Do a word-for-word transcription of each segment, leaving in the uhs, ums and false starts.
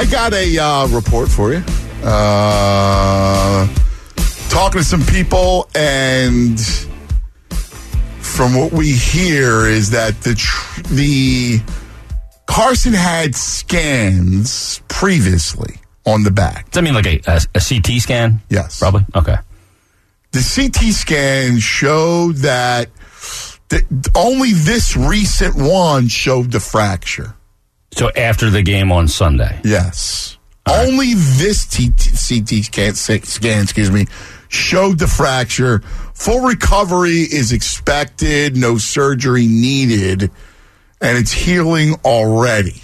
I got a uh, report for you. Uh, talking to some people, and from what we hear is that the tr- the Carson had scans previously on the back. Does that mean like a, a, a C T scan? Yes. Probably? Okay. The C T scan showed that the, only this recent one showed the fracture. So after the game on Sunday? Yes. All only right. this T- T- C T scan, scan, excuse me, showed the fracture. Full recovery is expected, no surgery needed, and it's healing already.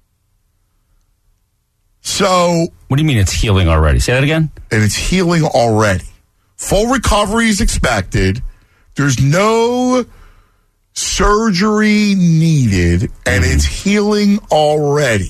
So... What do you mean it's healing already? Say that again? And it's healing already. Full recovery is expected. There's no surgery needed, and mm. it's healing already.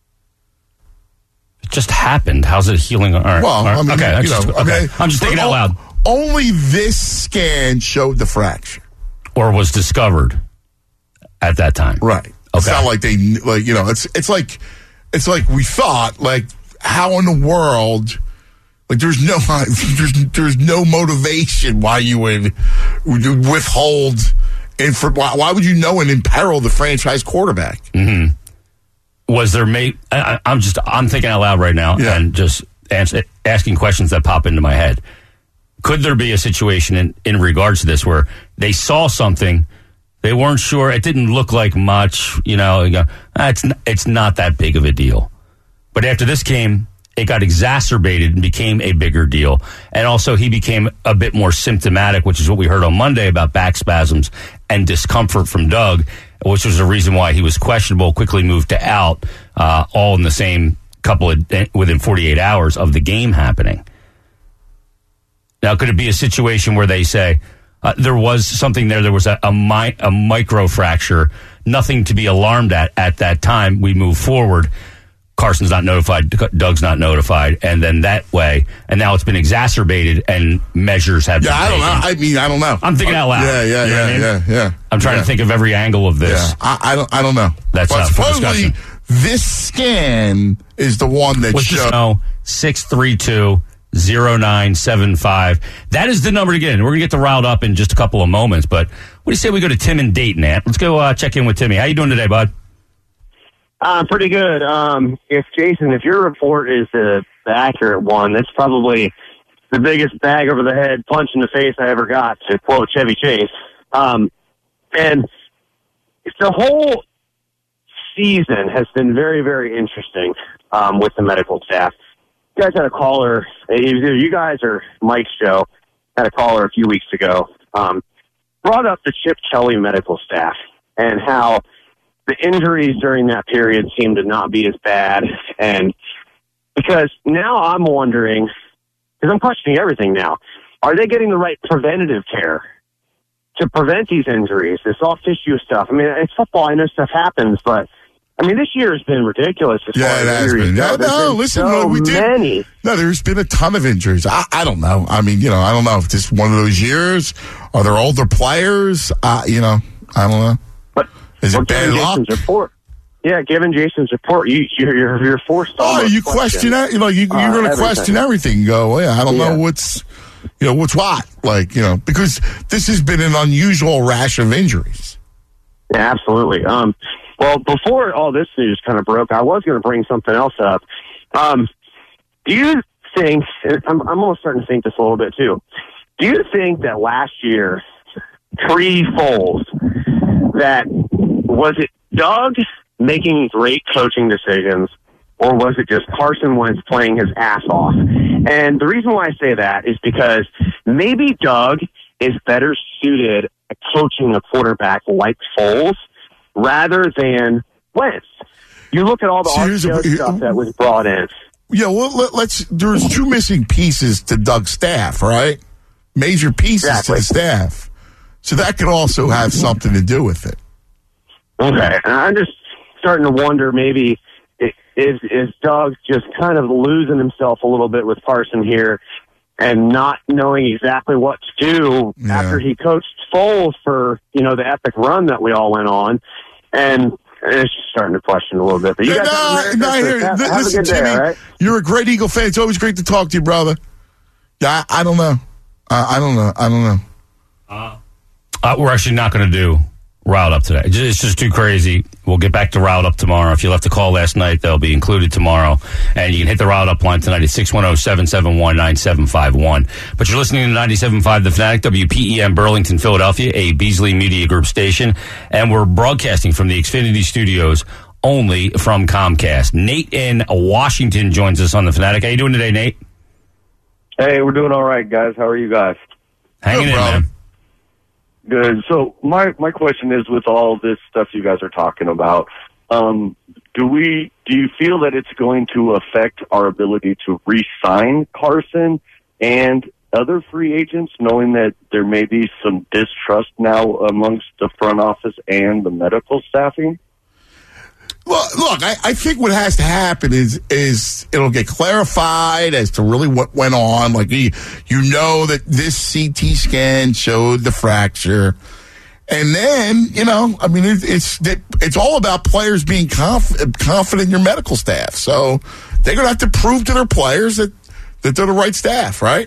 It just happened. How's it healing? All right. Well, all right. I mean, okay, you just, know, okay. okay. I'm just thinking but out loud. Only this scan showed the fracture. Or was discovered at that time. Right. Okay. It's not like they, like, you know, it's it's like, it's like we thought, like, how in the world... Like there's no there's there's no motivation why you would, would withhold and for why, why would you know and imperil the franchise quarterback? Mm-hmm. Was there may I, I'm just I'm thinking out loud right now yeah. and just answer, asking questions that pop into my head. Could there be a situation in, in regards to this where they saw something, they weren't sure, it didn't look like much, you know, you go, ah, it's it's not that big of a deal, but after this came. It got exacerbated and became a bigger deal. And also he became a bit more symptomatic, which is what we heard on Monday about back spasms and discomfort from Doug, which was the reason why he was questionable, quickly moved to out, uh, all in the same couple of, within forty-eight hours of the game happening. Now, could it be a situation where they say, uh, there was something there, there was a, a, mi- a micro fracture, nothing to be alarmed at at that time, we move forward. Carson's not notified, Doug's not notified, and then that way, and now it's been exacerbated, and measures have yeah, been I don't taken. know. I mean, I don't know. I'm thinking out loud. Yeah, yeah, you know yeah, I mean? yeah, yeah. I'm trying yeah. to think of every angle of this. Yeah. I, I don't. I don't know. That's but up for supposedly discussion. This scan is the one that What's showed. No, six three two zero nine seven five. That is the number to get in. We're gonna get the riled up in just a couple of moments, but what do you say we go to Tim in Dayton, Ant? Let's go uh, check in with Timmy. How you doing today, bud? Uh, pretty good. Um, if Jason, if your report is the, the accurate one, that's probably the biggest bag over the head punch in the face I ever got, to quote Chevy Chase. Um, and the whole season has been very, very interesting um, with the medical staff. You guys had a caller, either you guys or Mike's show, had a caller a few weeks ago, um, brought up the Chip Kelly medical staff and how the injuries during that period seem to not be as bad. And because now I'm wondering, because I'm questioning everything now, are they getting the right preventative care to prevent these injuries, this soft tissue stuff? I mean, it's football. I know stuff happens, but I mean, this year has been ridiculous as yeah, far it as has injuries been. go. No, There's no been listen, so no, we did. many. No, there's been a ton of injuries. I, I don't know. I mean, you know, I don't know if this is one of those years. Are there older players? Uh, you know, I don't know. But is well, it bad given luck? Jason's report, yeah, given Jason's report, you, you're, you're, you're forced to Oh, you question that? You know, you, you're uh, going to everything. question everything. Go, well, yeah, I don't Yeah. know what's, you know, what's what. Like, you know, because this has been an unusual rash of injuries. Yeah, absolutely. Um, well, before all this news kind of broke, I was going to bring something else up. Um, do you think, I'm, I'm almost starting to think this a little bit too, do you think that last year, pre-Foles, that was it Doug making great coaching decisions, or was it just Carson Wentz playing his ass off? And the reason why I say that is because maybe Doug is better suited at coaching a quarterback like Foles rather than Wentz. You look at all the Here's R P O a- stuff that was brought in. Yeah, well, let, let's, there's two missing pieces to Doug's staff, right? Major pieces Exactly. to the staff. So that could also have something to do with it. Okay, and I'm just starting to wonder maybe i- is is Doug just kind of losing himself a little bit with Carson here and not knowing exactly what to do Yeah. after he coached Foles for, you know, the epic run that we all went on. And it's just starting to question a little bit. But you Yeah, guys no, have, a no, Merry here, Christmas. have, have a listen, good day, Timmy, all right? you're a great Eagle fan. It's always great to talk to you, brother. Yeah, I, I don't know. Uh, I don't know. I don't know. Uh, uh, we're actually not going to do Riled Up today. It's just, it's just too crazy. We'll get back to Riled Up tomorrow. If you left a call last night, they'll be included tomorrow. And you can hit the Riled Up line tonight at six one zero, seven seven one, nine seven five one. But you're listening to ninety-seven point five The Fanatic, W P E M Burlington, Philadelphia, a Beasley Media Group station. And we're broadcasting from the Xfinity Studios only from Comcast. Nate in Washington joins us on The Fanatic. How you doing today, Nate? Hey, we're doing all right, guys. How are you guys? Hanging Good, in, brother. man. Good. So my my question is, with all this stuff you guys are talking about, um, do we do you feel that it's going to affect our ability to re-sign Carson and other free agents, knowing that there may be some distrust now amongst the front office and the medical staffing? Well, look, I, I think what has to happen is is it'll get clarified as to really what went on. Like, you, you know that this C T scan showed the fracture. And then, you know, I mean, it, it's it, it's all about players being conf- confident in your medical staff. So they're going to have to prove to their players that, that they're the right staff, right?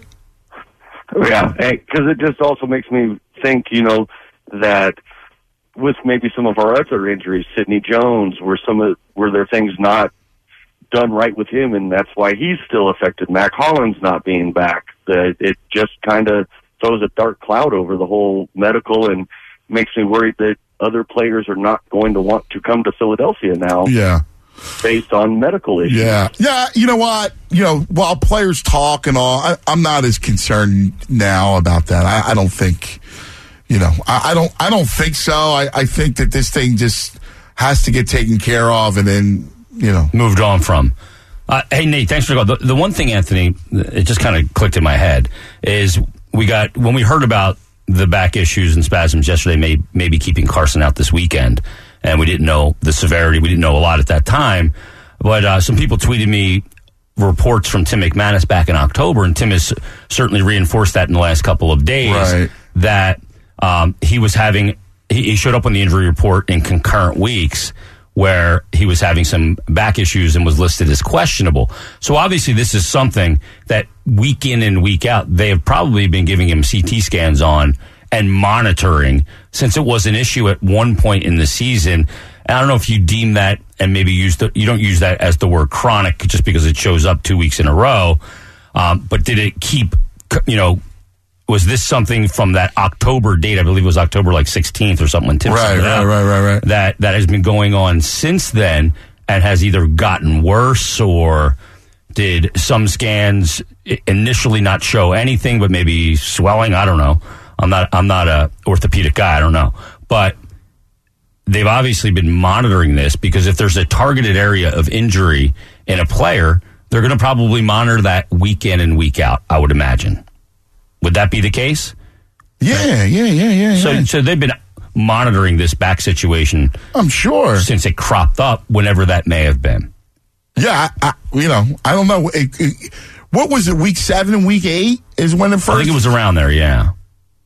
Yeah, because it just also makes me think, you know, that with maybe some of our other injuries, Sidney Jones, were some of were there things not done right with him, and that's why he's still affected. Mac Hollins not being back, that it just kind of throws a dark cloud over the whole medical, and makes me worried that other players are not going to want to come to Philadelphia now. Yeah. Based on medical issues. Yeah. Yeah. You know what? You know, while players talk and all, I, I'm not as concerned now about that. I, I don't think, you know, I, I don't, I don't think so. I, I think that this thing just has to get taken care of and then, you know, moved on from. Uh, hey, Nate, thanks for the call. The, the one thing, Anthony, it just kind of clicked in my head is we got, when we heard about the back issues and spasms yesterday, may, maybe keeping Carson out this weekend, and we didn't know the severity. We didn't know a lot at that time. But uh, some people tweeted me reports from Tim McManus back in October, and Tim has certainly reinforced that in the last couple of days, right. that um, he was having, he, he showed up on the injury report in concurrent weeks where he was having some back issues and was listed as questionable. So obviously this is something that week in and week out, they have probably been giving him C T scans on and monitoring, since it was an issue at one point in the season. I don't know if you deem that, and maybe use the, you don't use that as the word chronic just because it shows up two weeks in a row. Um, but did it keep, you know, was this something from that October date? I believe it was October like sixteenth or something. When Tim right, right, out, right, right, right. That, that has been going on since then and has either gotten worse, or did some scans initially not show anything, but maybe swelling? I don't know. I'm not I'm not a orthopedic guy. I don't know. But they've obviously been monitoring this, because if there's a targeted area of injury in a player, they're going to probably monitor that week in and week out, I would imagine. Would that be the case? Yeah, yeah, yeah, yeah. So, yeah. so they've been monitoring this back situation, I'm sure, since it cropped up, whenever that may have been. Yeah, I, I, you know, I don't know. It, it, what was it, week seven and week eight is when it first? I think it was around there, yeah.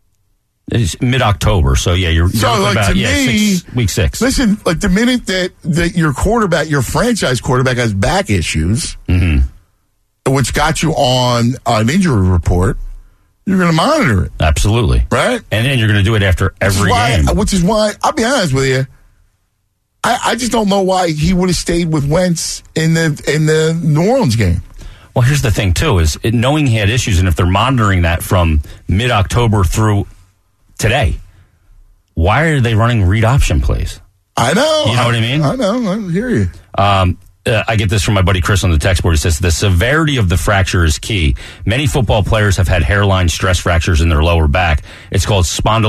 It's mid-October, so yeah, you're, So, you're like, about to yeah, me, six, week six. Listen, like the minute that, that your quarterback, your franchise quarterback has back issues, mm-hmm. which got you on an injury report, you're going to monitor it. Absolutely. Right? And then you're going to do it after every why, game. Which is why, I'll be honest with you, I, I just don't know why he would have stayed with Wentz in the in the New Orleans game. Well, here's the thing, too, is it, knowing he had issues, and if they're monitoring that from mid-October through today, why are they running read option plays? I know. You know I, what I mean? I know. I hear you. Um, uh, I get this from my buddy Chris on the text board. He says, the severity of the fracture is key. Many football players have had hairline stress fractures in their lower back. It's called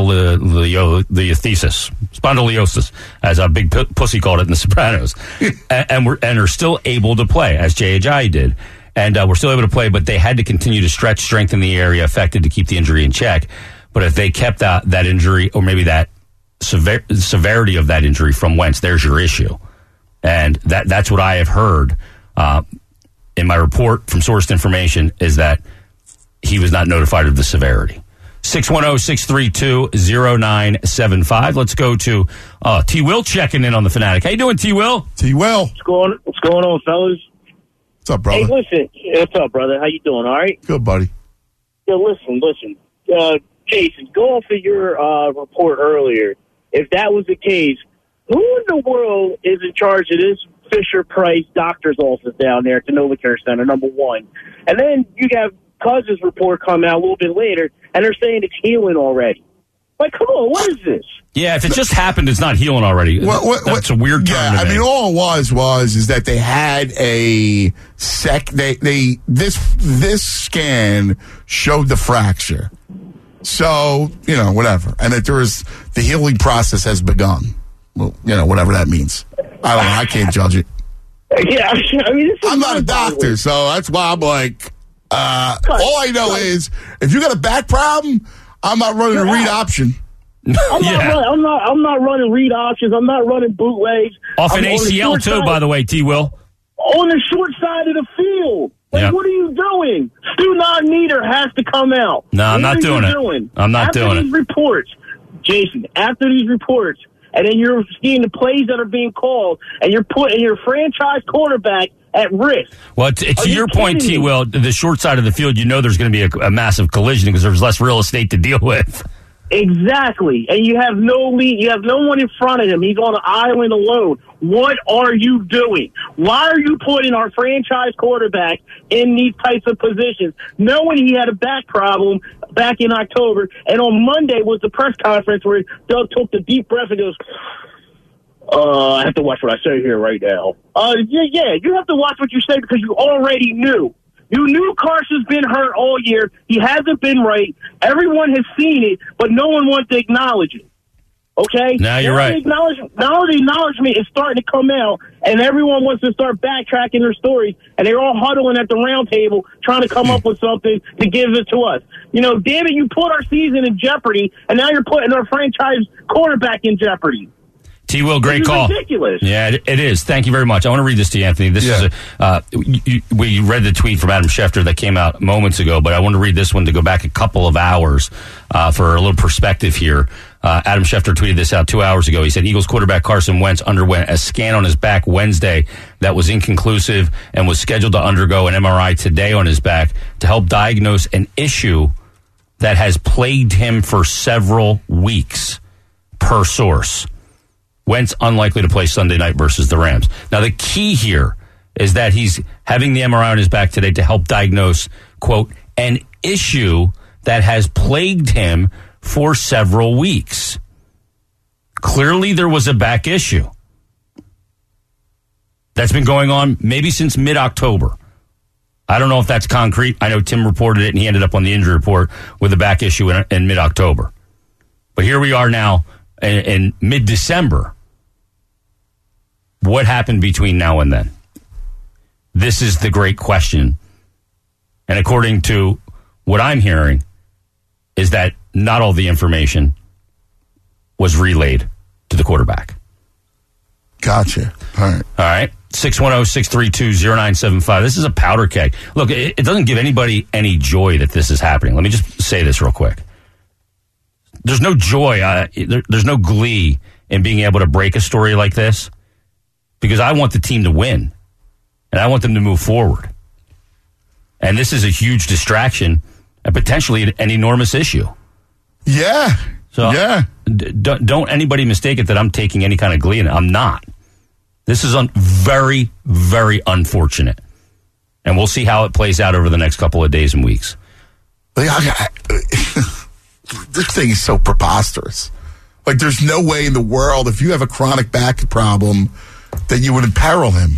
spondylolisthesis, spondylosis, as a big p- pussy called it in The Sopranos. and, and, we're, and are still able to play, as J H I did. And uh, we're still able to play, but they had to continue to stretch, strengthen the area affected to keep the injury in check. But if they kept that, that injury, or maybe that sever- severity of that injury from Wentz, there's your issue. And that that's what I have heard uh, in my report from sourced information, is that he was not notified of the severity. six one zero, six three two, zero nine seven five. Let's go to uh, T. Will checking in on the Fanatic. How you doing, T. Will? T. Will. What's going, what's going on, fellas? What's up, brother? Hey, listen. What's up, brother? How you doing, all right? Good, buddy. Yeah, listen, listen. Uh, Jason, go off of your uh, report earlier. If that was the case, who in the world is in charge of this Fisher-Price doctor's office down there at the NovaCare Center, number one? And then you have Cousins' report come out a little bit later, and they're saying it's healing already. Like, come on, what is this? Yeah, if it just happened, it's not healing already. What, what, That's what, a weird term Yeah, to I me. mean, all it was was is that they had a sec. They they this this scan showed the fracture. So you know whatever, and that there was the healing process has begun. Well, you know whatever that means. I don't know. I can't judge it. Yeah, I mean, this is I'm not a doctor, so that's why I'm like. Uh, all I know is if you got a back problem, I'm not running a read option. I'm, not Yeah. running, I'm not. I'm not running read options. I'm not running bootlegs. Off an I'm on the A C L, short too, side- by the way, T. Will. On the short side of the field. Like, Yeah. what are you doing? Stu Non-Meter has to come out. No, I'm What not are doing you it. doing? I'm not after doing these it. reports, Jason, after these reports, and then you're seeing the plays that are being called, and you're putting your franchise quarterback at risk. Well, t- to Are you your point, kidding T. me? Will, the short side of the field, you know there's going to be a, a massive collision because there's less real estate to deal with. Exactly. And you have no lead. You have no one in front of him. He's on an island alone. What are you doing? Why are you putting our franchise quarterback in these types of positions, knowing he had a back problem back in October? And on Monday was the press conference where Doug took the deep breath and goes, uh, I have to watch what I say here right now. Uh, yeah, yeah, you have to watch what you say because you already knew. You knew Carson's been hurt all year. He hasn't been right. Everyone has seen it, but no one wants to acknowledge it. Okay? No, you're now right. The acknowledge, now the acknowledgement is starting to come out, and everyone wants to start backtracking their stories, and they're all huddling at the round table trying to come up with something to give it to us. You know, damn it, you put our season in jeopardy, and now you're putting our franchise quarterback in jeopardy. T. Will, great This is call. ridiculous. Yeah, it, it is. Thank you very much. I want to read this to you, Anthony. This Yeah. is a, uh, you, you- we read the tweet from Adam Schefter that came out moments ago, but I want to read this one to go back a couple of hours uh, for a little perspective here. Uh, Adam Schefter tweeted this out two hours ago. He said Eagles quarterback Carson Wentz underwent a scan on his back Wednesday that was inconclusive and was scheduled to undergo an M R I today on his back to help diagnose an issue that has plagued him for several weeks, per source. Wentz unlikely to play Sunday night versus the Rams. Now, the key here is that he's having the M R I on his back today to help diagnose, quote, an issue that has plagued him for several weeks. Clearly, there was a back issue that's been going on maybe since mid-October. I don't know if that's concrete. I know Tim reported it, and he ended up on the injury report with a back issue in, in mid-October. But here we are now in, in mid-December. What happened between now and then? This is the great question. And according to what I'm hearing, is that not all the information was relayed to the quarterback. Gotcha. All right. All right. six one zero, six three two, zero nine seven five. This is a powder keg. Look, it, it doesn't give anybody any joy that this is happening. Let me just say this real quick. There's no joy, uh, there, there's no glee in being able to break a story like this because I want the team to win and I want them to move forward. And this is a huge distraction and potentially an enormous issue. Yeah. So yeah. d- don't, don't anybody mistake it that I'm taking any kind of glee in it. I'm not. This is un- very, very unfortunate. And we'll see how it plays out over the next couple of days and weeks. Like, I, I, this thing is so preposterous. Like, there's no way in the world, if you have a chronic back problem, that you would imperil him.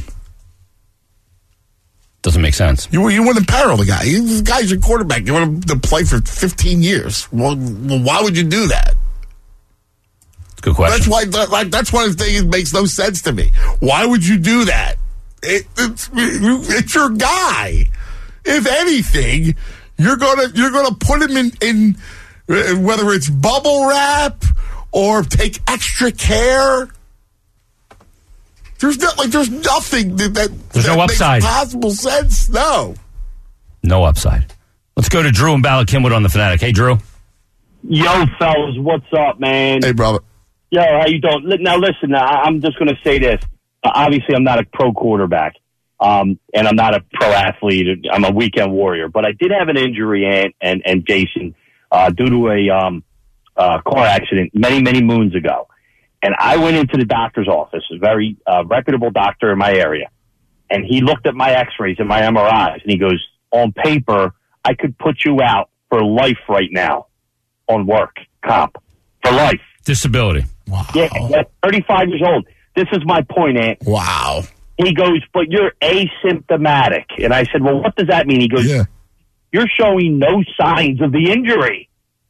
Doesn't make sense. You you wouldn't imperil the guy. The guy's your quarterback. You want him to play for fifteen years. Well, well why would you do that? Good question. That's why. That, like, that's one of the things that makes no sense to me. Why would you do that? It, it's, it's your guy. If anything, you're gonna you're gonna put him in in uh, whether it's bubble wrap or take extra care. There's no, like there's nothing that, that, There's that no makes upside. possible sense. No. No upside. Let's go to Drew and Bala Kinwood on the Fanatic. Hey, Drew. Yo, fellas, what's up, man? Hey, brother. Yo, how you doing? Li- Now, listen, I- I'm just going to say this. Uh, obviously, I'm not a pro quarterback, um, and I'm not a pro athlete. I'm a weekend warrior. But I did have an injury, Ant and, and Jason, uh, due to a um, uh, car accident many, many moons ago. And I went into the doctor's office, a very uh, reputable doctor in my area, and he looked at my x-rays and my M R Is, and he goes, on paper, I could put you out for life right now on work comp for life. Disability. Wow. Yeah, at thirty-five years old. This is my point, Ant. Wow. He goes, but you're asymptomatic. And I said, well, what does that mean? He goes, Yeah. you're showing no signs of the injury.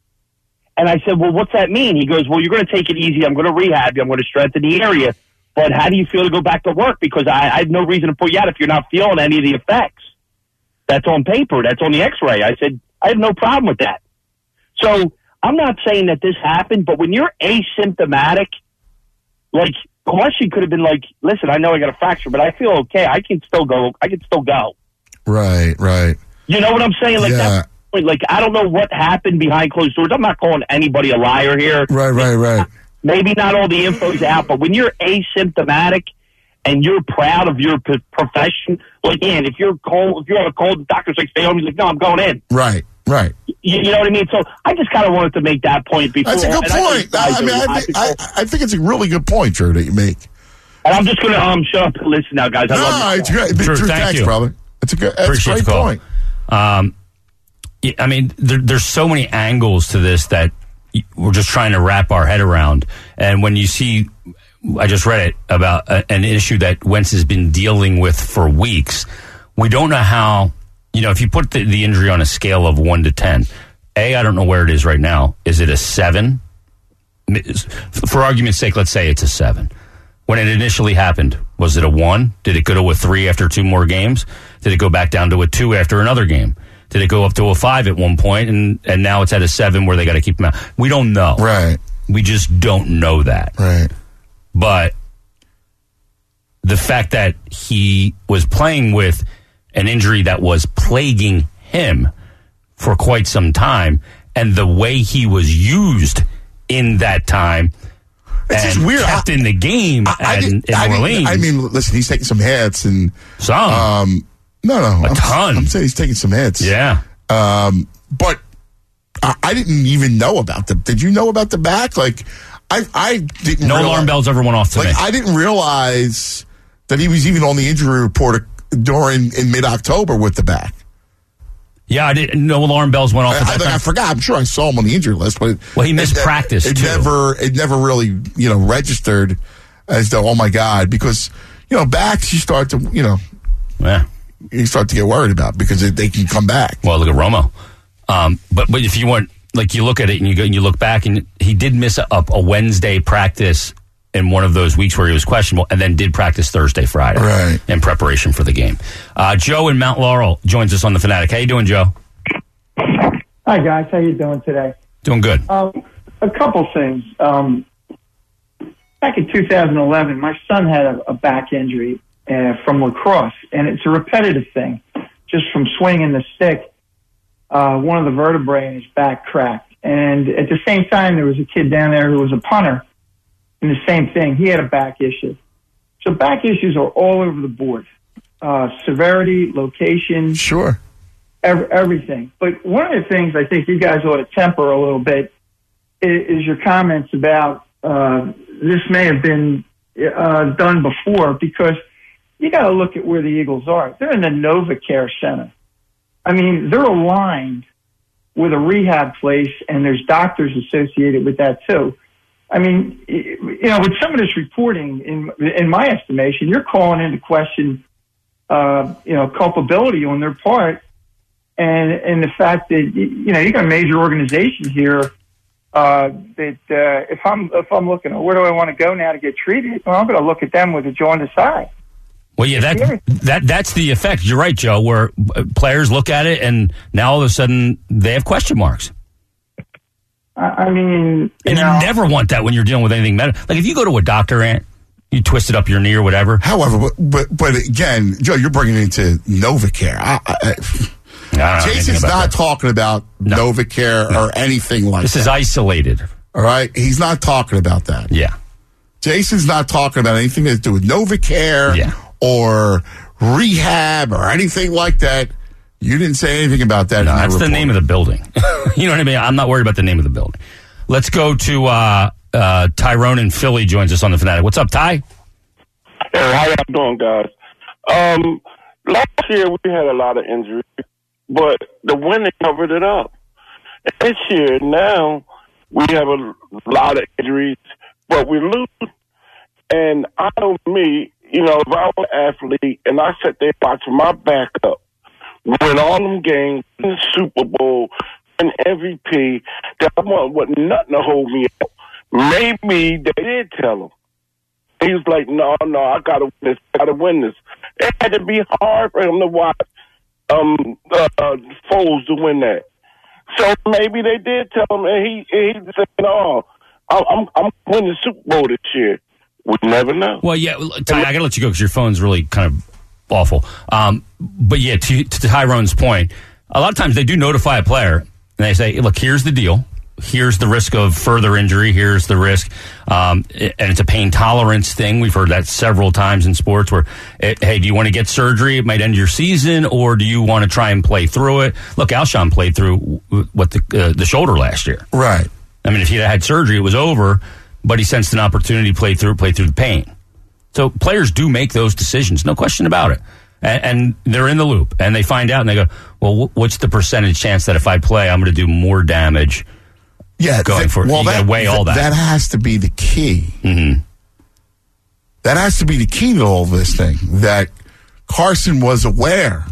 And I said, well, what's that mean? He goes, well, you're going to take it easy. I'm going to rehab you. I'm going to strengthen the area. But how do you feel to go back to work? Because I, I have no reason to put you out if you're not feeling any of the effects. That's on paper. That's on the x-ray. I said, I have no problem with that. So I'm not saying that this happened, but when you're asymptomatic, like, question could have been like, listen, I know I got a fracture, but I feel okay. I can still go. I can still go. Right, right. You know what I'm saying? Like, Yeah. that's, like, I don't know what happened behind closed doors. I'm not calling anybody a liar here. Right, right, right. Maybe not all the info's out, but when you're asymptomatic and you're proud of your p- profession, like, man, if you're cold, if you're on a cold, the doctor's like, stay home. He's like, no, I'm going in. Right, right. You, you know what I mean? So I just kind of wanted to make that point before. That's a good and I point. I, I mean, I, think, I, I think it's a really good point, Drew, that you make. And I'm just going to um, shut up and listen now, guys. I No, love it's great. Drew, Drew, thank thanks, you. brother. That's a good. That's Appreciate a great the call. point. Um, yeah, I mean, there, there's so many angles to this that we're just trying to wrap our head around. And when you see, I just read it about a, an issue that Wentz has been dealing with for weeks. We don't know how, you know, if you put the, the injury on a scale of one to ten, A, I don't know where it is right now. Is it a seven? For argument's sake, let's say it's a seven. When it initially happened, was it a one? Did it go to a three after two more games? Did it go back down to a two after another game? Did it go up to a five at one point, and, and now it's at a seven where they got to keep him out? We don't know. Right. We just don't know that. Right. But the fact that he was playing with an injury that was plaguing him for quite some time, and the way he was used in that time, It's and just weird. kept I, in the game I, I and, didn't- in I didn't- Orleans. I mean, listen, he's taking some hits and some. um, no, no, A I'm, ton. I'm saying he's taking some hits. yeah. Um, but I, I didn't even know about the. Did you know about the back? Like, I, I didn't. No realize, alarm bells ever went off to Like, me. I didn't realize that he was even on the injury report during in mid October with the back. yeah, I didn't. No alarm bells went off. I, at I, that like, I time. forgot. I'm sure I saw him on the injury list, but Well, he missed it, practice, It too. never, it never really, you know, registered as though, oh my God, because you know, backs you start to, you know, Yeah. you start to get worried about because they, they can come back. Well, look at Romo. Um, but but if you want, like, you look at it and you go and you look back, and he did miss a, a Wednesday practice in one of those weeks where he was questionable, and then did practice Thursday, Friday, Right. in preparation for the game. Uh, Joe in Mount Laurel joins us on the Fanatic. How you doing, Joe? Hi, guys. How you doing today? Doing good. Um, a couple things. Um, back in two thousand eleven, my son had a, a back injury uh, from lacrosse, and it's a repetitive thing. Just from swinging the stick, uh, one of the vertebrae in his back cracked. And at the same time, there was a kid down there who was a punter, and the same thing. He had a back issue. So back issues are all over the board. Uh, severity, location, Sure. Every, everything. But one of the things I think you guys ought to temper a little bit is, is your comments about uh, this may have been uh, done before, because you got to look at where the Eagles are. They're in the NovaCare Center. I mean, they're aligned with a rehab place, and there's doctors associated with that too. I mean, you know, with some of this reporting, in in my estimation, you're calling into question, uh, you know, culpability on their part. And and the fact that, you know, you got a major organization here uh, that uh, if I'm if I'm looking at where do I want to go now to get treated, well, I'm going to look at them with a jaundiced eye. Well, yeah, that that that's the effect. You're right, Joe, where players look at it and now all of a sudden they have question marks. I, I mean, you and know, you never want that when you're dealing with anything medical. Like if you go to a doctor, Ant, you twisted up your knee or whatever. However, but but, but again, Joe, you're bringing it into NovaCare. I, I, Jason's not that. talking about no. Novacare no. or anything like this that. This is isolated. All right? He's not talking about that. Yeah. Jason's not talking about anything to do with Novacare yeah. or rehab or anything like that. You didn't say anything about that. No, that's the name of the building. You know what I mean? I'm not worried about the name of the building. Let's go to uh, uh, Tyrone in Philly joins us on the Fanatic. What's up, Ty? Hey, how y'all doing, guys? Um, last year we had a lot of injuries, but the winning covered it up. This year, now, we have a lot of injuries, but we lose. And I know me, you know, if I was an athlete and I sat there watching my backup win all them games, win the Super Bowl, win M V P, that I want, want nothing to hold me up. Maybe they did tell him. He was like, no, no, I got to win this, I got to win this. It had to be hard for him to watch um, uh, Foles to win that. So maybe they did tell him, and he he said, "No, I'm I'm winning the Super Bowl this year." We never know. Well, yeah, Ty, I got to let you go because your phone's really kind of awful. Um, but yeah, to, to Tyrone's point, a lot of times they do notify a player and they say, "Look, here's the deal. Here's the risk of further injury. Here's the risk." Um, and it's a pain tolerance thing. We've heard that several times in sports where, it, hey, do you want to get surgery? It might end your season, or do you want to try and play through it? Look, Alshon played through what the uh, the shoulder last year. Right. I mean, if he had had surgery, it was over, but he sensed an opportunity to play through, play through the pain. So players do make those decisions, no question about it. And, and they're in the loop, and they find out, and they go, well, what's the percentage chance that if I play, I'm going to do more damage? Yeah, going th- for well, you got to weigh all that. That has to be the key. Mm-hmm. That has to be the key to all this thing. That Carson was aware,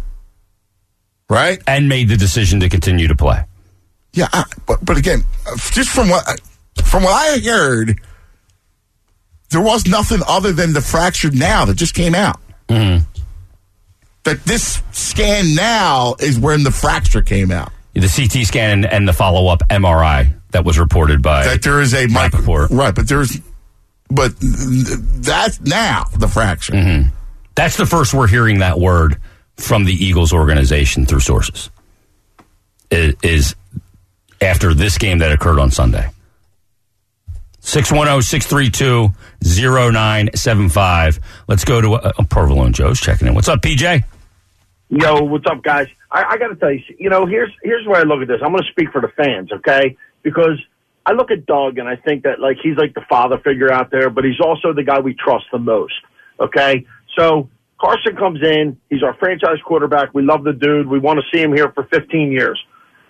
right, and made the decision to continue to play. Yeah, I, but but again, just from what from what I heard, there was nothing other than the fractured now that just came out. Mm-hmm. That this scan now is when the fracture came out. The C T scan and, and the follow-up M R I that was reported by that there is a micro, right, but there's, but that's now the fracture. Mm-hmm. That's the first we're hearing that word from the Eagles organization through sources. Is, is after this game that occurred on Sunday. six one zero, six three two, zero nine seven five. Let's go to uh, Provolone Joe's checking in. What's up, P J? Yo, what's up, guys? I, I got to tell you, you know, here's here's where I look at this. I'm going to speak for the fans, okay? Because I look at Doug, and I think that, like, he's like the father figure out there, but he's also the guy we trust the most, okay? So Carson comes in. He's our franchise quarterback. We love the dude. We want to see him here for fifteen years.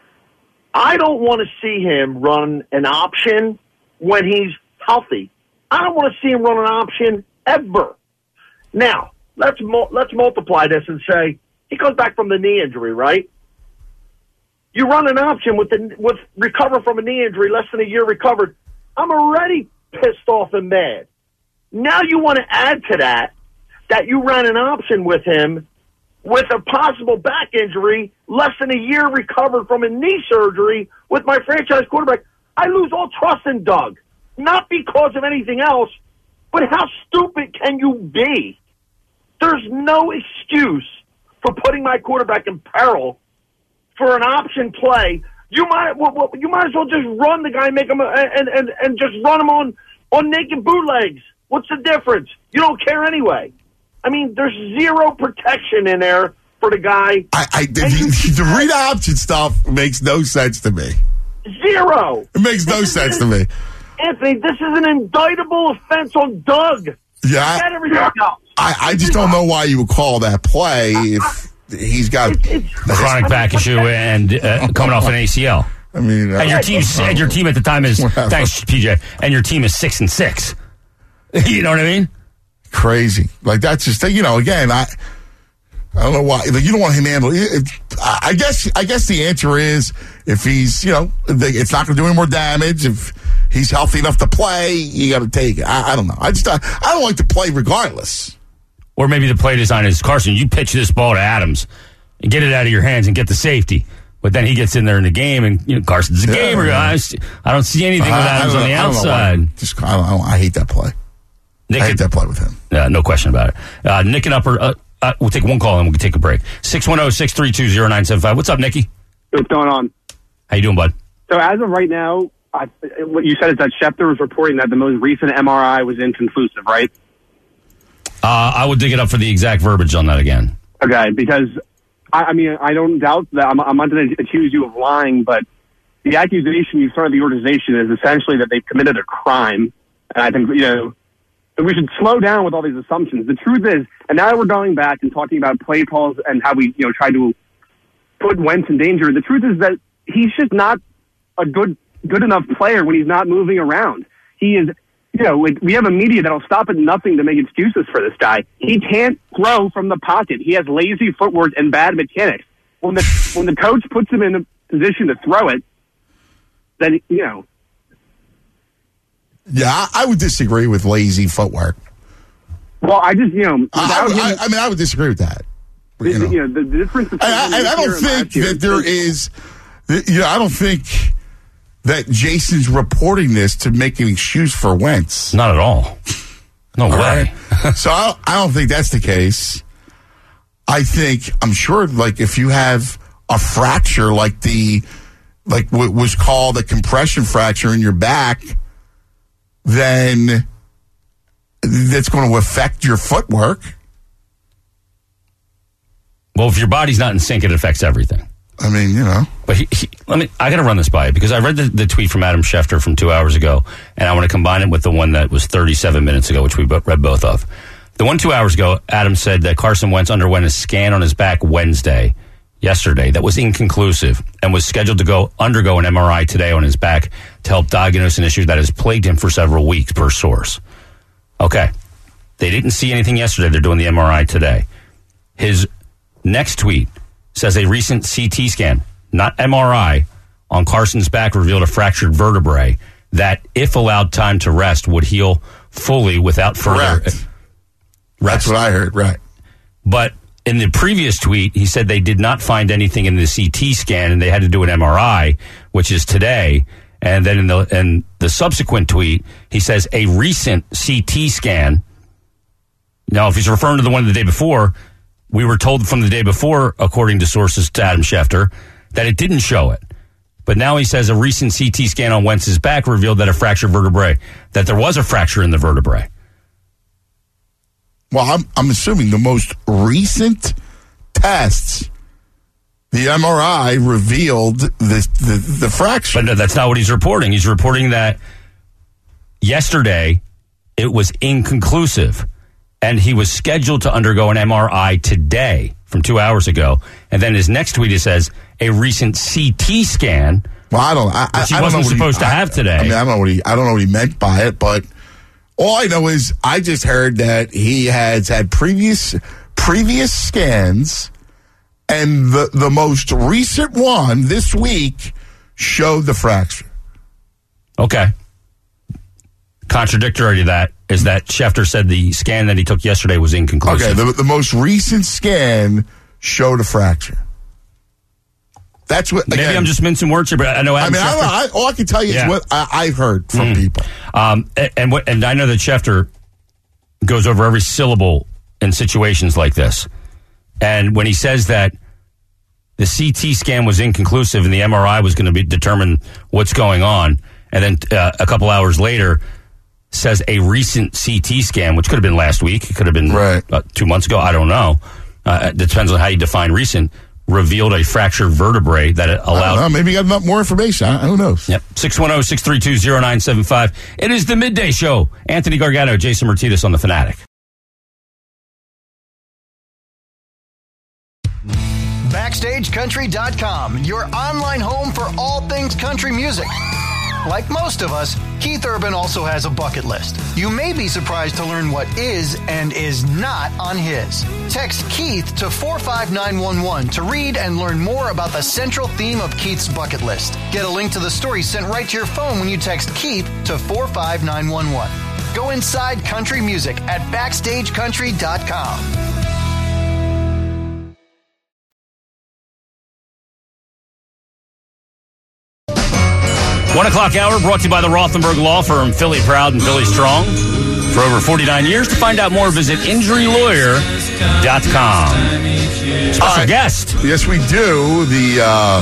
I don't want to see him run an option when he's healthy. I don't want to see him run an option ever. Now, let's mul- let's multiply this and say, he comes back from the knee injury, right? You run an option with the, with recover from a knee injury, less than a year recovered. I'm already pissed off and mad. Now you want to add to that that you ran an option with him with a possible back injury, less than a year recovered from a knee surgery with my franchise quarterback. I lose all trust in Doug. Not because of anything else, but how stupid can you be? There's no excuse for putting my quarterback in peril for an option play. You might well, you might as well just run the guy, make him, a, and and and just run him on on naked bootlegs. What's the difference? You don't care anyway. I mean, there's zero protection in there for the guy. I, I the, the, the read option stuff makes no sense to me. Zero. It makes no this sense is, to me. Anthony, this is an indictable offense on Doug. Yeah. And everything else. I, I just don't know why you would call that play if he's got a chronic back issue and uh, coming off an A C L. I mean, uh, and your team, and your team at the time is whatever. Thanks, P J. And your team is six and six. You know what I mean? Crazy. Like that's just you know. Again, I I don't know why. Like, you don't want him to handle it. I guess I guess the answer is if he's you know it's not going to do any more damage. If he's healthy enough to play, you got to take it. I, I don't know. I just I, I don't like to play regardless. Or maybe the play design is, Carson, you pitch this ball to Adams and get it out of your hands and get the safety. But then he gets in there in the game, and you know, Carson's a yeah, gamer. Yeah. I, I don't see anything with Adams on the outside. Just, I, don't, I, don't, I hate that play. Nick I hate that play with him. Yeah, no question about it. Uh, Nick in Upper uh, uh, we'll take one call and we'll take a break. six one zero, six three two, zero nine seven five. What's up, Nikki? What's going on? How you doing, bud? So as of right now, I, what you said is that Schefter was reporting that the most recent M R I was inconclusive, right? Uh, I would dig it up for the exact verbiage on that again. Okay, because, I, I mean, I don't doubt that. I'm, I'm not going to accuse you of lying, but the accusation you started the organization is essentially that they've committed a crime. And I think, you know, we should slow down with all these assumptions. The truth is, and now that we're going back and talking about play calls and how we, you know, try to put Wentz in danger, the truth is that he's just not a good good enough player when he's not moving around. He is, you know, we have a media that'll stop at nothing to make excuses for this guy. He can't throw from the pocket. He has lazy footwork and bad mechanics. When the when the coach puts him in a position to throw it, then, you know. Yeah, I, I would disagree with lazy footwork. Well, I just, you know. I, I, him, I, I mean, I would disagree with that. The, you know. You know, the, the difference between. I, I, I don't think that there is. You know, I don't think that Jason's reporting this to make an excuse for Wentz. Not at all. No all way. Right? So I, I don't think that's the case. I think, I'm sure, like, if you have a fracture like the, like what was called a compression fracture in your back, then that's going to affect your footwork. Well, if your body's not in sync, it affects everything. I mean, you know. But he, he, let me. I got to run this by you because I read the, the tweet from Adam Schefter from two hours ago, and I want to combine it with the one that was thirty-seven minutes ago, which we bo- read both of. The one two hours ago, Adam said that Carson Wentz underwent a scan on his back Wednesday, yesterday, that was inconclusive and was scheduled to go undergo an M R I today on his back to help diagnose an issue that has plagued him for several weeks, per source. Okay. They didn't see anything yesterday. They're doing the M R I today. His next tweet says a recent C T scan, not M R I, on Carson's back revealed a fractured vertebrae that, if allowed time to rest, would heal fully without further Correct. rest. That's what I heard, right. But in the previous tweet, he said they did not find anything in the C T scan and they had to do an M R I, which is today. And then in the in the subsequent tweet, he says a recent C T scan. Now, if he's referring to the one the day before, we were told from the day before, according to sources to Adam Schefter, that it didn't show it. But now he says a recent C T scan on Wentz's back revealed that a fractured vertebrae, that there was a fracture in the vertebrae. Well, I'm, I'm assuming the most recent tests, the M R I revealed the, the, the fracture. But no, that's not what he's reporting. He's reporting that yesterday it was inconclusive, and he was scheduled to undergo an M R I today from two hours ago. And then his next tweet, it says a recent C T scan. Well, I don't. I, which he I don't wasn't know supposed he, to I, have today. I mean, I don't know what he. I don't know what he meant by it, but all I know is I just heard that he has had previous previous scans, and the the most recent one this week showed the fracture. Okay. Contradictory to that is that Schefter said the scan that he took yesterday was inconclusive. Okay, the, the most recent scan showed a fracture. That's what. Again, maybe I'm just mincing words here, but I know. Adam I mean, Schefter, I, I, all I can tell you yeah. is what I, I've heard from mm. people. Um, and and, what, and I know that Schefter goes over every syllable in situations like this. And when he says that the C T scan was inconclusive and the M R I was going to be determine what's going on, and then uh, a couple hours later says a recent C T scan, which could have been last week, it could have been right. uh, two months ago, I don't know. Uh, it depends on how you define recent. Revealed a fractured vertebrae that it allowed. I don't know, maybe you got enough more information. I, who knows? Yep. six one zero, six three two, zero nine seven five. It is the Midday Show. Anthony Gargano, Jason Martinez on The Fanatic. Backstage Country dot com, your online home for all things country music. Like most of us, Keith Urban also has a bucket list. You may be surprised to learn what is and is not on his. Text Keith to four five nine one one to read and learn more about the central theme of Keith's bucket list. Get a link to the story sent right to your phone when you text Keith to four five nine one one. Go inside country music at Backstage Country dot com. One o'clock hour brought to you by the Rothenberg Law Firm, Philly Proud and Philly Strong. For over forty-nine years. To find out more, visit injury lawyer dot com. Special right. guest. Yes, we do. The uh,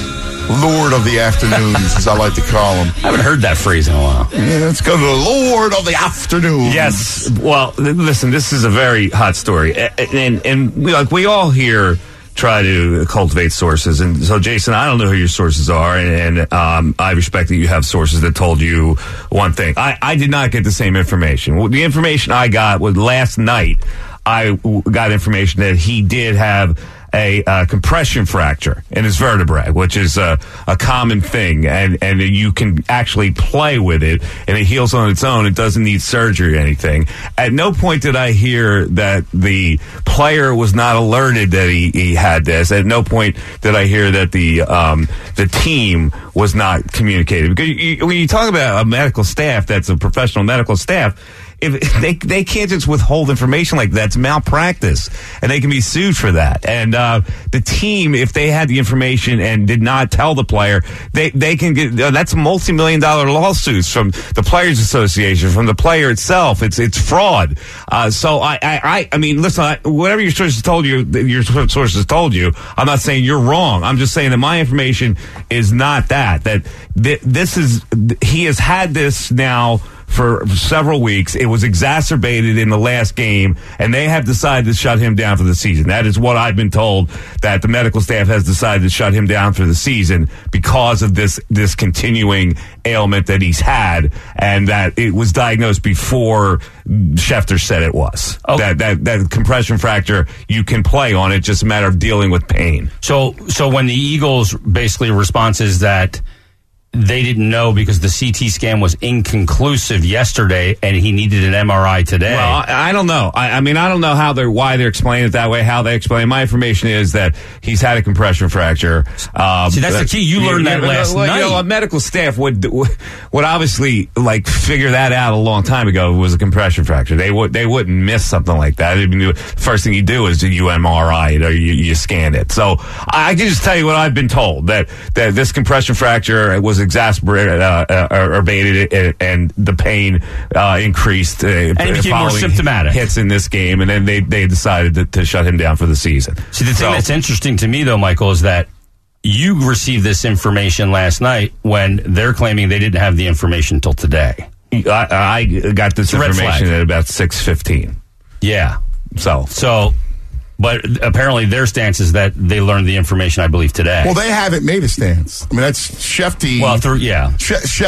Lord of the Afternoons, as I like to call him. I haven't heard that phrase in a while. Yeah, let's go to the Lord of the Afternoon. Yes. Well, th- listen, this is a very hot story. And, and, and we, like, we all here try to cultivate sources. And so, Jason, I don't know who your sources are, and, and um, I respect that you have sources that told you one thing. I, I did not get the same information. Well, the information I got was last night. I w- got information that he did have a uh, compression fracture in his vertebrae, which is a, a common thing, and, and you can actually play with it, and it heals on its own. It doesn't need surgery or anything. At no point did I hear that the player was not alerted that he, he had this. At no point did I hear that the um, the team was not communicated. Because you, when you talk about a medical staff that's a professional medical staff, if they they can't just withhold information like that, it's malpractice, and they can be sued for that. And uh, the team, if they had the information and did not tell the player, they they can get uh, that's multi-million dollar lawsuits from the Players Association, from the player itself. It's it's fraud. Uh, so I, I I mean, listen, I, whatever your sources told you, your sources told you, I'm not saying you're wrong. I'm just saying that my information is not that. That th- this is he has had this now for several weeks. It was exacerbated in the last game, and they have decided to shut him down for the season. That is what I've been told, that the medical staff has decided to shut him down for the season because of this this continuing ailment that he's had, and that it was diagnosed before Schefter said it was. Okay. That, that that compression fracture, you can play on it, just a matter of dealing with pain. So, so when the Eagles basically response is that they didn't know because the C T scan was inconclusive yesterday, and he needed an M R I today. Well, I, I don't know. I, I mean, I don't know how they're why they're explaining it that way. How they explain it. My information is that he's had a compression fracture. Um, See, that's the key. You learned that last well, night. You know, a medical staff would would obviously like figure that out a long time ago. It was a compression fracture. They would they wouldn't miss something like that. I mean, the first thing you do is you M R I it or you, you scan it. So I can just tell you what I've been told, that that this compression fracture was exacerbated uh, uh, or abated, and, and the pain uh, increased. Uh, and it became more symptomatic. Hits in this game, and then they, they decided to, to shut him down for the season. See, the thing so, that's interesting to me, though, Michael, is that you received this information last night when they're claiming they didn't have the information until today. I, I got this information at about six fifteen. Yeah. So, so, but apparently their stance is that they learned the information, I believe, today. Well, they haven't made a stance. I mean, that's Shefty. Well, through, yeah. She, she,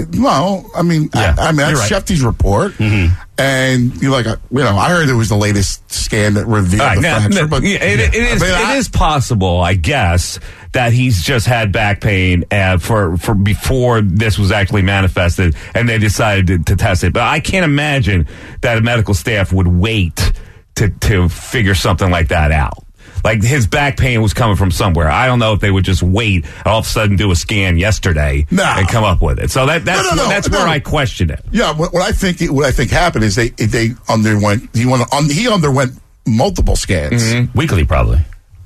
well, I mean, yeah, I, I mean, that's right. Shefty's report. Mm-hmm. And you're like, you know, I heard it was the latest scan that revealed right, the now, fracture. No, but yeah, it, it, is, I mean, it I, is possible, I guess, that he's just had back pain uh, for for before this was actually manifested, and they decided to, to test it. But I can't imagine that a medical staff would wait to to figure something like that out. Like, his back pain was coming from somewhere. I don't know if they would just wait and all of a sudden do a scan yesterday no. and come up with it. So that that's no, no, no, that's no. where I question it. Yeah, what, what I think what I think happened is they they underwent he went on he underwent multiple scans mm-hmm. weekly, probably.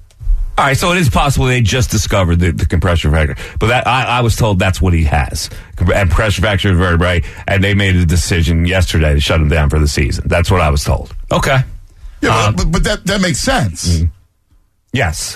All right, so it is possible they just discovered the, the compression fracture, but that I, I was told that's what he has, and compression fracture of vertebrae, and they made a decision yesterday to shut him down for the season. That's what I was told. Okay. Yeah, um, but, but that that makes sense. Mm-hmm. Yes.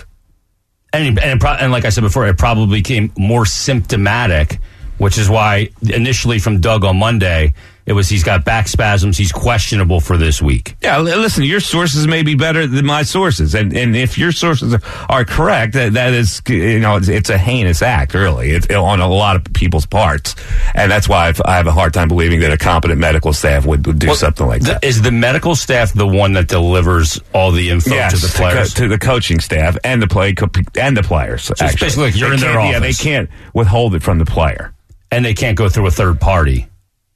And, and, pro- and like I said before, it probably became more symptomatic, which is why initially from Doug on Monday, it was he's got back spasms, he's questionable for this week. Yeah, listen, your sources may be better than my sources, and and if your sources are, are correct, that that is, you know, it's, it's a heinous act, really, it's on a lot of people's parts, and that's why I've, I have a hard time believing that a competent medical staff would, would do well, something like that. The, is the medical staff the one that delivers all the info yes, to the players, to, co- to the coaching staff and the play and the players? So it's basically like you're they in their office. Yeah, they can't withhold it from the player, and they can't go through a third party.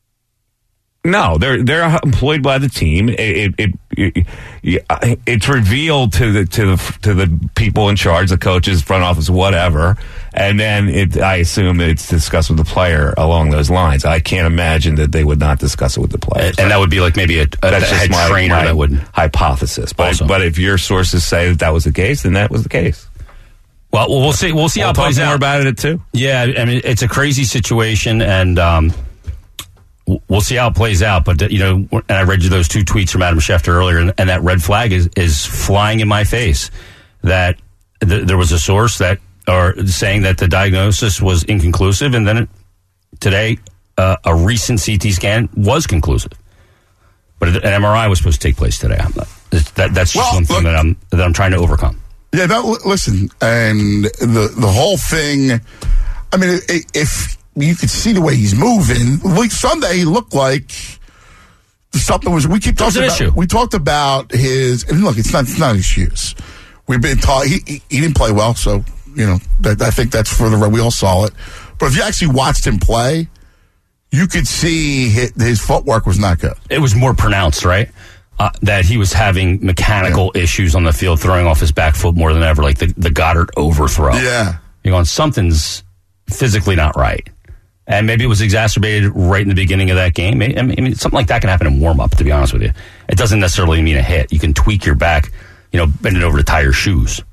No, they're they're employed by the team. It, it, it, it it's revealed to the to the to the people in charge, the coaches, front office, whatever, and then it. I assume it's discussed with the player along those lines. I can't imagine that they would not discuss it with the players, and that would be like maybe a, a that's head just my, trainer my that would hypothesis. But also. but if your sources say that that was the case, then that was the case. Well, we'll see. We'll see we'll how it talk plays more out about it too. Yeah, I mean it's a crazy situation, and. Um, we'll see how it plays out. But, you know, and I read you those two tweets from Adam Schefter earlier, and, and that red flag is, is flying in my face that th- there was a source that are saying that the diagnosis was inconclusive, and then it, today uh, a recent C T scan was conclusive. But an M R I was supposed to take place today. I'm not, that, that's just well, one thing look, that I'm that I'm trying to overcome. Yeah, no, listen, and the the whole thing, I mean, if you could see the way he's moving, like Sunday, he looked like something was, we keep talking about, issue. we talked about his, and look, it's not, it's not his shoes. We've been taught, he, he, he didn't play well, so, you know, that, I think that's for the, we all saw it. But if you actually watched him play, you could see his, his footwork was not good. It was more pronounced, right? Uh, that he was having mechanical yeah. issues on the field, throwing off his back foot more than ever, like the, the Goddard overthrow. Yeah. You're going, something's physically not right. And maybe it was exacerbated right in the beginning of that game. I mean, I mean, something like that can happen in warm-up, to be honest with you. It doesn't necessarily mean a hit. You can tweak your back, you know, bend it over to tie your shoes.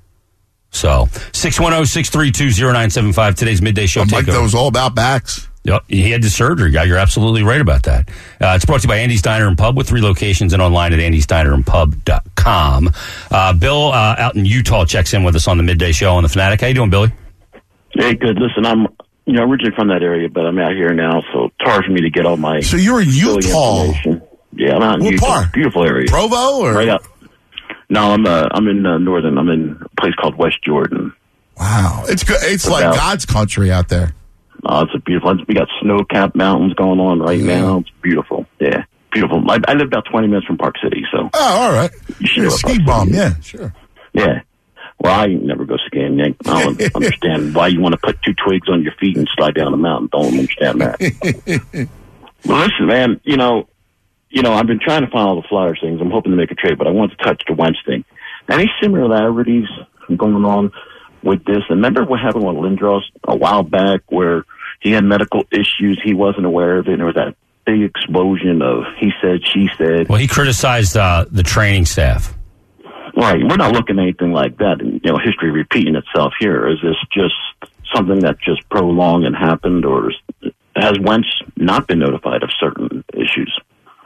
So, six one zero, six three two, zero nine seven five, today's midday show Mike, takeover. that was all about backs. Yep, he had the surgery, guy. You're absolutely right about that. Uh, it's brought to you by Andy's Diner and Pub with three locations and online at andys diner and pub dot com. Uh, Bill uh, out in Utah checks in with us on the midday show on the Fanatic. How you doing, Billy? Hey, good. Listen, I'm you know originally from that area, but I'm out here now, so it's hard for me to get all my. So you're in Utah? Yeah, I'm out in what Utah. Part? Beautiful area. Provo or right up? No, I'm uh, I'm in uh, northern. I'm in a place called West Jordan. Wow, it's good. It's About, like God's country out there. Oh, it's a beautiful. We got snow-capped mountains going on right yeah. now. It's beautiful. Yeah, beautiful. I, I live about twenty minutes from Park City, so. Oh, all right. You should yeah, go ski bum, yeah, sure. Yeah. Well, I never go skiing. I don't understand why you want to put two twigs on your feet and slide down the mountain. Don't understand that. Well, listen, man. You know, you know, I've been trying to find all the Flyers things. I'm hoping to make a trade, but I want to touch the Wentz thing. Any similarities going on with this? And remember what happened with Lindros a while back, where he had medical issues, he wasn't aware of it, and there was that big explosion of he said, she said. Well, he criticized uh, the training staff. Right. We're not looking at anything like that, and, you know, history repeating itself here. Is this just something that just prolonged and happened, or has Wentz not been notified of certain issues?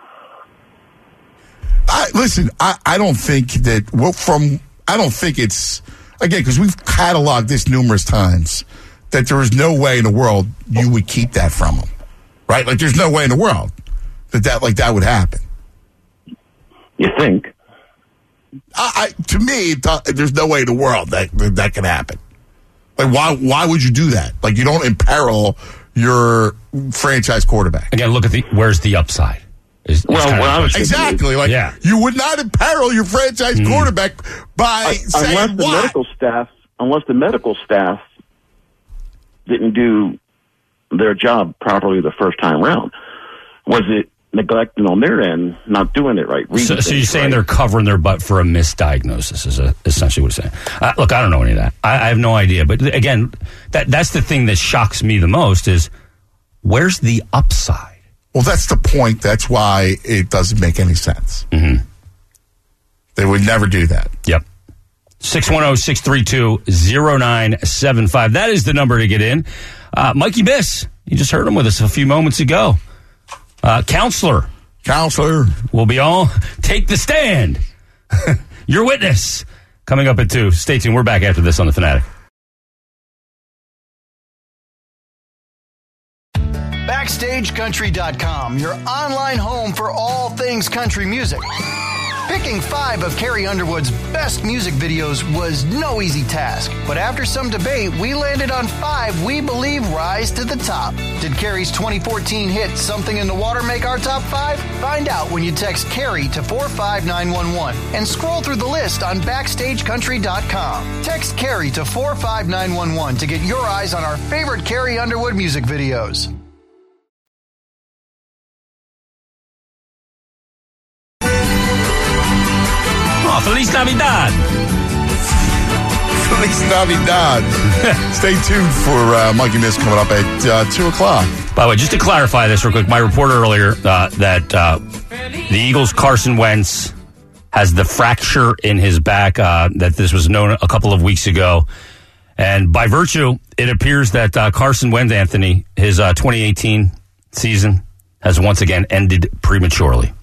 I, listen, I, I don't think that, well, from, I don't think it's, again, because we've cataloged this numerous times, that there is no way in the world you would keep that from him, right? Like, there's no way in the world that that like that would happen. You think? I, I to me, there's no way in the world that that, that can happen. Like, why? Why would you do that? Like, you don't imperil your franchise quarterback. Again, look at the where's the upside. Is, well, what I was exactly like, yeah. you would not imperil your franchise mm. quarterback by uh, saying unless the what? medical staff, unless the medical staff didn't do their job properly the first time round. Was it neglecting on their end, not doing it right? So, so you're saying right? they're covering their butt for a misdiagnosis is a, essentially what it's saying. Uh, look, I don't know any of that. I, I have no idea. But again, that that's the thing that shocks me the most is where's the upside? Well, that's the point. That's why it doesn't make any sense. Mm-hmm. They would never do that. Yep. six one zero, six three two, zero nine seven five. That is the number to get in. Uh, Mikey Biss, you just heard him with us a few moments ago. Uh, counselor. Counselor. Will be all take the stand. Your witness. Coming up at two. Stay tuned. We're back after this on The Fanatic. Backstage Country dot com, your online home for all things country music. Picking five of Carrie Underwood's best music videos was no easy task, but after some debate, we landed on five we believe rise to the top. Did Carrie's twenty fourteen hit Something in the Water make our top five? Find out when you text Carrie to four five nine one one and scroll through the list on Backstage Country dot com. Text Carrie to four five nine one one to get your eyes on our favorite Carrie Underwood music videos. Oh, Feliz Navidad. Feliz Navidad. Stay tuned for uh, Mikey Miss coming up at uh, two o'clock. By the way, just to clarify this real quick, my report earlier uh, that uh, the Eagles' Carson Wentz has the fracture in his back, uh, that this was known a couple of weeks ago. And by virtue, it appears that uh, Carson Wentz, Anthony, his uh, twenty eighteen season has once again ended prematurely.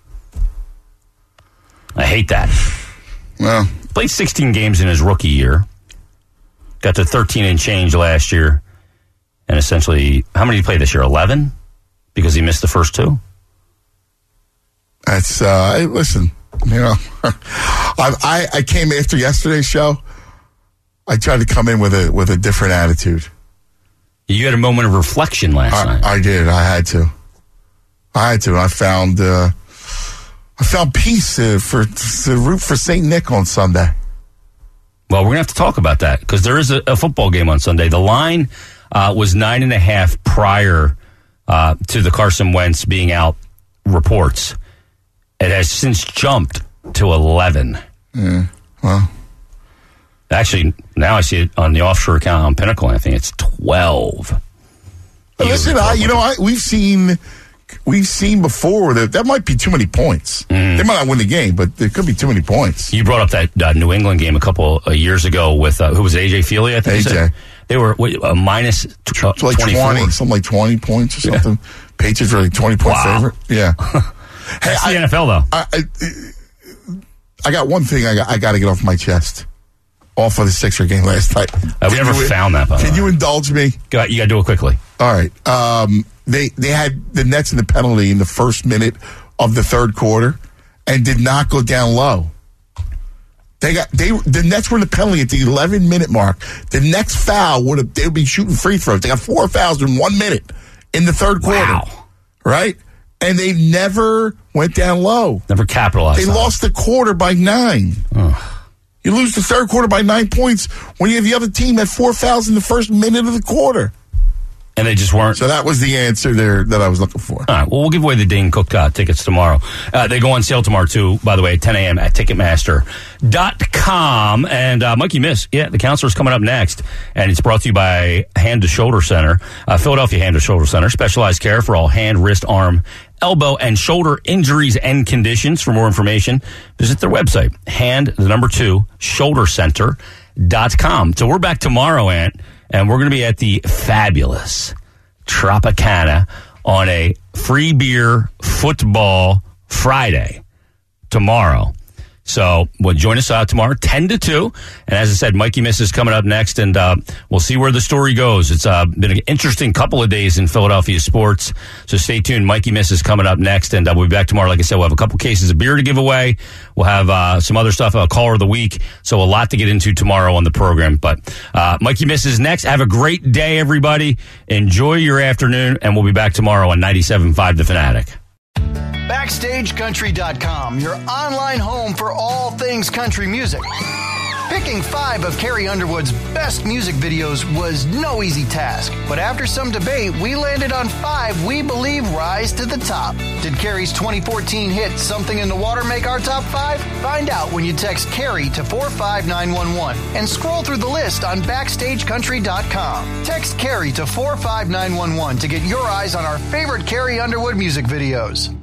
I hate that. Well, played sixteen games in his rookie year. Got to thirteen and change last year. And essentially, how many did he play this year? eleven? Because he missed the first two? That's, uh, hey, listen, you know, I, I, I came after yesterday's show. I tried to come in with a with a different attitude. You had a moment of reflection last I, night. I did. I had to. I had to. I found uh, I found peace uh, for to root for Saint Nick on Sunday. Well, we're going to have to talk about that because there is a, a football game on Sunday. The line uh, was nine and a half prior uh, to the Carson Wentz being out reports. It has since jumped to eleven. Yeah, well. Actually, now I see it on the offshore account on Pinnacle. I think it's twelve. But listen, I, you know, I, we've seen we've seen before that that might be too many points. Mm. They might not win the game, but there could be too many points. You brought up that uh, New England game a couple of years ago with uh, who was it, A J Feely? I think A J. They were what, uh, minus t- uh, like twenty, something like twenty points or something. Yeah. Patriots were like twenty point wow. favorite. Yeah. Hey, That's I, the N F L though. I, I, I got one thing I got, I got to get off my chest. Off of the Sixer game last night. Uh, we never you, found that. By Can you indulge me? Go ahead, you got to do it quickly. All right. Um, they they had the Nets in the penalty in the first minute of the third quarter, and did not go down low. They got they the Nets were in the penalty at the eleven minute mark. The next foul would have they would be shooting free throws. They got four fouls in one minute in the third quarter. Wow. Right, and they never went down low. Never capitalized. They lost the quarter by nine. Oh. You lose the third quarter by nine points when you have the other team had four fouls in the first minute of the quarter. And they just weren't. So that was the answer there that I was looking for. All right. Well, we'll give away the Dane Cook uh, tickets tomorrow. Uh, they go on sale tomorrow, too, by the way, at ten a.m. at Ticketmaster dot com. And uh, Mikey Miss, yeah, the counselor's coming up next. And it's brought to you by Hand to Shoulder Center. Uh, Philadelphia Hand to Shoulder Center. Specialized care for all hand, wrist, arm, elbow, and shoulder injuries and conditions. For more information, visit their website, hand, the number two, shoulder center dot com. So we're back tomorrow, Ant, and we're going to be at the fabulous Tropicana on a free beer football Friday tomorrow. So we'll join us out tomorrow, ten to two. And as I said, Mikey Miss is coming up next, and uh, we'll see where the story goes. It's uh, been an interesting couple of days in Philadelphia sports. So stay tuned. Mikey Miss is coming up next, and uh, we'll be back tomorrow. Like I said, we'll have a couple cases of beer to give away. We'll have uh, some other stuff, a caller of the week. So a lot to get into tomorrow on the program. But uh, Mikey Miss is next. Have a great day, everybody. Enjoy your afternoon, and we'll be back tomorrow on ninety-seven point five The Fanatic. Backstage Country dot com, your online home for all things country music. Picking five of Carrie Underwood's best music videos was no easy task, but after some debate, we landed on five we believe rise to the top. Did Carrie's twenty fourteen hit Something in the Water make our top five? Find out when you text Carrie to four five nine one one and scroll through the list on Backstage Country dot com. Text Carrie to four five nine one one to get your eyes on our favorite Carrie Underwood music videos.